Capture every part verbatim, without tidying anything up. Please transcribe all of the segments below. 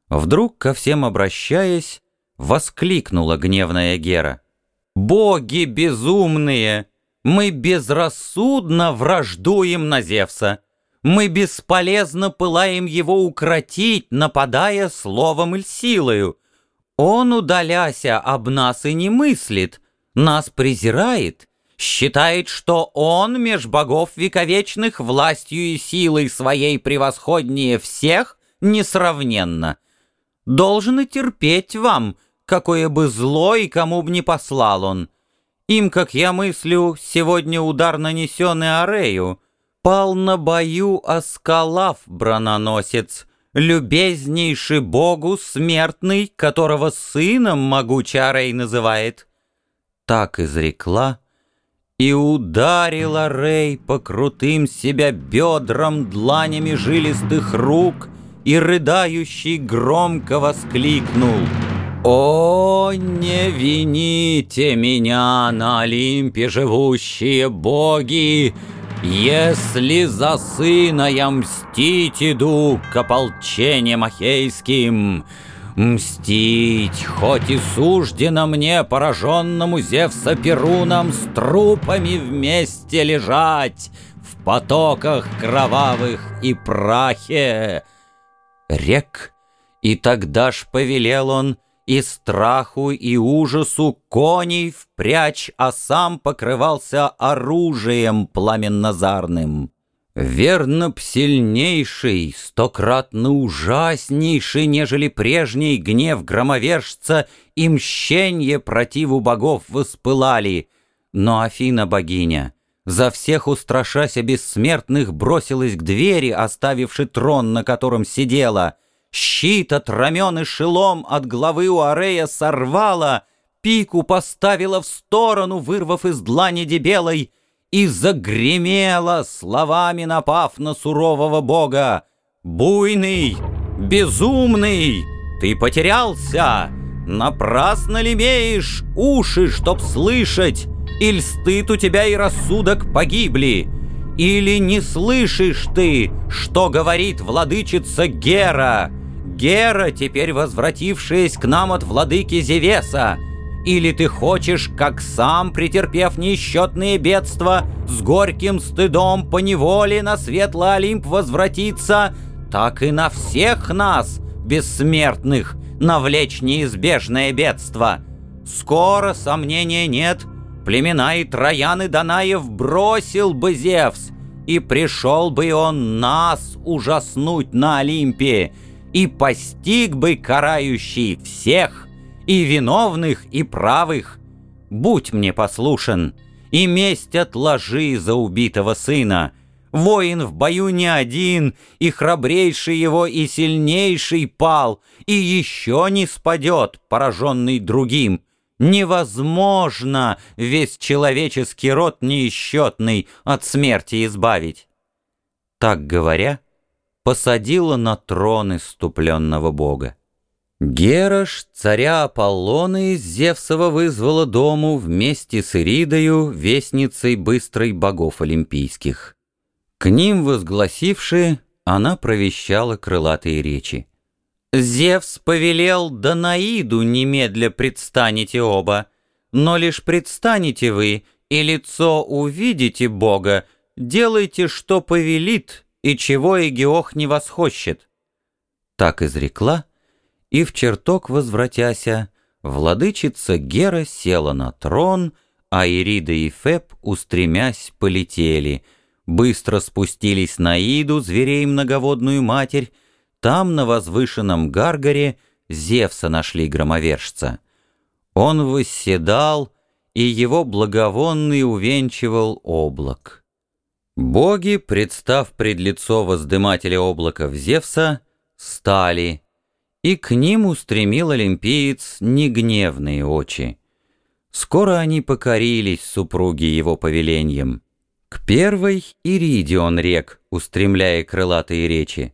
Вдруг, ко всем обращаясь, воскликнула гневная Гера: «Боги безумные! Мы безрассудно враждуем на Зевса! Мы бесполезно пылаем его укротить, нападая словом или силою! Он, удаляся, об нас и не мыслит, нас презирает, считает, что он меж богов вековечных властью и силой своей превосходнее всех несравненно. Должен и терпеть вам, какое бы зло и кому б не послал он. Им, как я мыслю, сегодня удар нанесенный Арею, пал на бою Аскалав, брононосец, любезнейший богу смертный, которого сыном могучий Арей называет». Так изрекла, и ударил Арей по крутым себя бедрам дланями жилистых рук, и рыдающий громко воскликнул: «О, не вините меня на Олимпе живущие боги! Если за сына я мстить иду к ополчениям ахейским, мстить, хоть и суждено мне, пораженному Зевса Перуном, с трупами вместе лежать в потоках кровавых и прахе!» Рек, и тогда ж повелел он и страху, и ужасу коней впрячь, а сам покрывался оружием пламенно-зарным. Верно б сильнейший, стократно ужаснейший, нежели прежний гнев громовержца и мщенье противу богов воспылали. Но Афина-богиня, за всех устрашася бессмертных, бросилась к двери, оставивши трон, на котором сидела. Щит от рамен и шелом от главы у Арея сорвала, пику поставила в сторону, вырвав из длани дебелой, и загремела, словами напав на сурового бога: «Буйный, безумный, ты потерялся! Напрасно ли имеешь уши, чтоб слышать? Иль стыд у тебя и рассудок погибли? Или не слышишь ты, что говорит владычица Гера? Гера, теперь возвратившаяся к нам от владыки Зевеса? Или ты хочешь, как сам, претерпев несчетные бедства, с горьким стыдом поневоле на светлый Олимп возвратиться, так и на всех нас, бессмертных, навлечь неизбежное бедство? Скоро, сомнения нет, племена и Троян и Данаев бросил бы Зевс, и пришел бы он нас ужаснуть на Олимпе, и постиг бы карающий всех, и виновных, и правых. Будь мне послушен, и месть отложи за убитого сына. Воин в бою не один, и храбрейший его, и сильнейший пал, и еще не спадет, пораженный другим. Невозможно весь человеческий род неисчетный от смерти избавить». Так говоря, посадила на трон иступленного бога. Гера ж царя Аполлона из Зевсова вызвала дому вместе с Иридою, вестницей быстрой богов олимпийских. К ним возгласивши, она провещала крылатые речи. «Зевс повелел Данаиду немедля предстанете оба, но лишь предстанете вы, и лицо увидите Бога, делайте, что повелит, и чего Эгеох не восхощет». Так изрекла, и в чертог возвратяся, владычица Гера села на трон, а Ирида и Феб, устремясь, полетели, быстро спустились на Иду, зверей многоводную матерь. Там, на возвышенном Гаргаре, Зевса нашли громовержца. Он восседал, и его благовонный увенчивал облак. Боги, представ пред лицо воздымателя облаков Зевса, стали, и к ним устремил олимпиец негневные очи. Скоро они покорились супруги его повеленьем. К первой Ириде он рек, устремляя крылатые речи: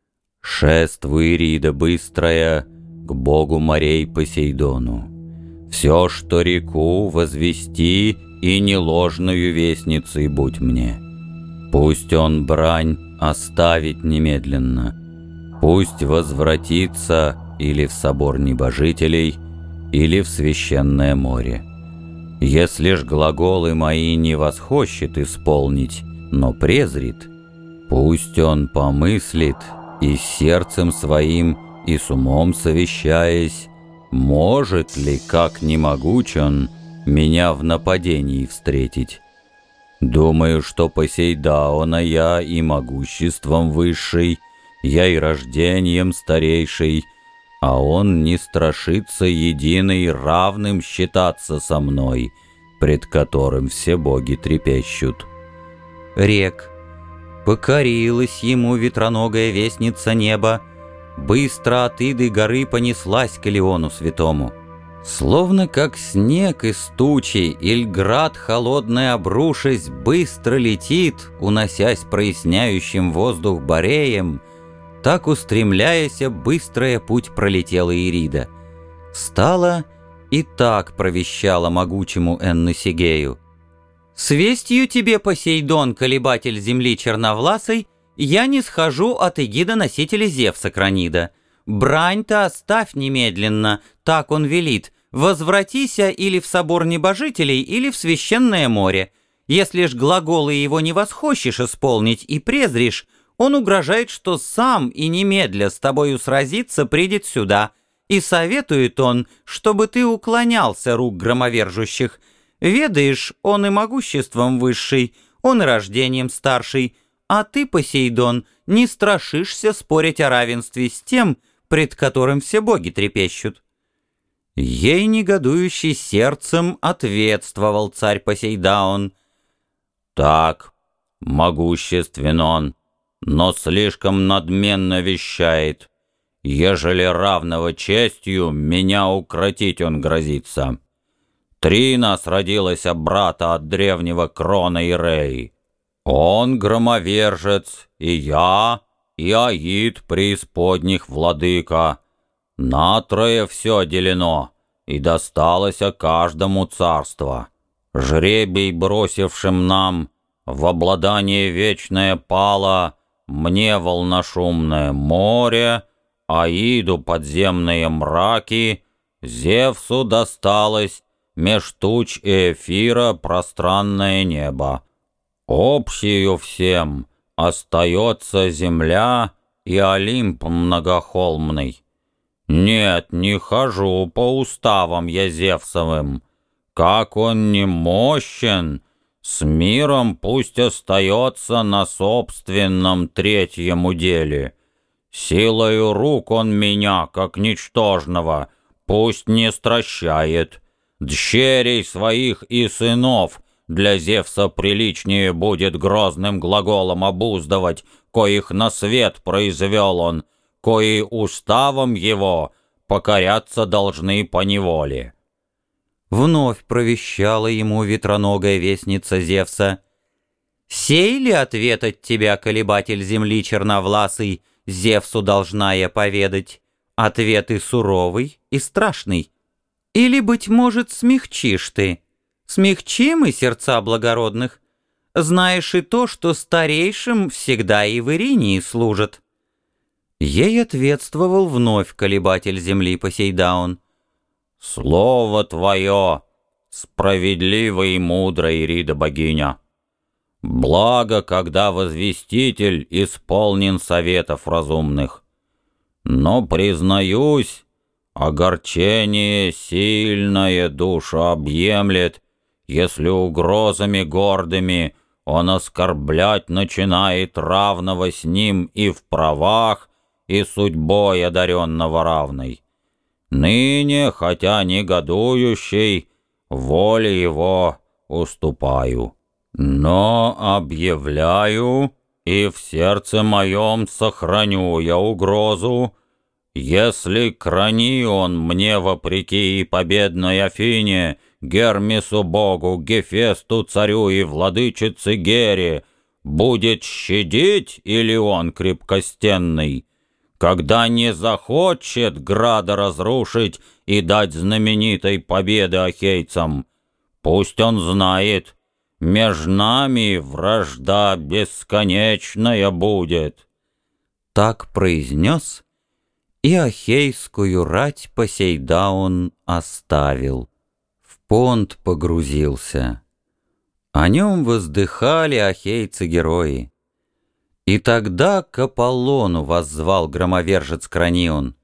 «Шествуй, Ирида быстрая, к богу морей Посейдону. Все, что реку, возвести, и неложною вестницей будь мне. Пусть он брань оставит немедленно, пусть возвратится или в собор небожителей, или в священное море. Если ж глаголы мои не восхочет исполнить, но презрит, пусть он помыслит и сердцем своим, и с умом совещаясь, может ли, как не могуч он, меня в нападении встретить. Думаю, что Посейдаона я и могуществом высший, я и рождением старейший, а он не страшится единый равным считаться со мной, пред которым все боги трепещут. Рек. Покорилась ему ветроногая вестница неба, быстро от иды горы понеслась к Илиону святому. Словно как снег из тучи, иль град холодный обрушась, быстро летит, уносясь проясняющим воздух бореем, так, устремляясь, быстрая путь пролетела Ирида. Стала и так провещала могучему Энносигею: «С вестью тебе, Посейдон, колебатель земли черновласой, я не схожу от эгида носителя Зевса Кранида. Брань-то оставь немедленно, так он велит, возвратися или в собор небожителей, или в священное море. Если ж глаголы его не восхочешь исполнить и презришь, он угрожает, что сам и немедля с тобою сразиться придет сюда, и советует он, чтобы ты уклонялся рук громовержущих. Ведаешь, он и могуществом высший, он и рождением старший, а ты, Посейдон, не страшишься спорить о равенстве с тем, пред которым все боги трепещут». Ей негодующий сердцем ответствовал царь Посейдаон: «Так, могуществен он, но слишком надменно вещает. Ежели равного честью, меня укротить он грозится. Три нас родилось брата от древнего Крона Иреи. Он громовержец, и я, и Аид преисподних владыка. Натрое все делено, и досталось каждому царство. Жребий, бросившим нам в обладание вечное пало, мне волношумное море, Аиду подземные мраки, Зевсу досталось меж туч и эфира пространное небо. Общею всем остается земля и Олимп многохолмный. Нет, не хожу по уставам я Зевсовым. Как он не мощен, с миром пусть остается на собственном третьем уделе. Силою рук он меня, как ничтожного, пусть не стращает. Дщерей своих и сынов для Зевса приличнее будет грозным глаголом обуздывать, коих на свет произвел он, кои уставом его покоряться должны поневоле». Вновь провещала ему ветроногая вестница Зевса: «Сей ли ответ от тебя, колебатель земли черновласый, Зевсу должна я поведать? Ответ и суровый, и страшный. Или, быть может, смягчишь ты? Смягчи мы сердца благородных. Знаешь и то, что старейшим всегда и в Иринии служат». Ей ответствовал вновь колебатель земли Посейдаон: «Слово твое, справедливо и мудро, Ирида богиня. Благо, когда возвеститель исполнен советов разумных. Но, признаюсь, огорчение сильное душу объемлет, если угрозами гордыми он оскорблять начинает равного с ним и в правах, и судьбой одаренного равной. Ныне, хотя негодующий, воле его уступаю. Но объявляю, и в сердце моем сохраню я угрозу, если крани он мне вопреки и победной Афине, Гермесу богу, Гефесту царю и владычице Гере, будет щадить или он крепкостенный, когда не захочет града разрушить и дать знаменитой победы ахейцам, пусть он знает, меж нами вражда бесконечная будет». Так произнес, и ахейскую рать Посейдаон оставил, в понт погрузился. О нем воздыхали ахейцы-герои. И тогда к Аполлону воззвал громовержец Кранион: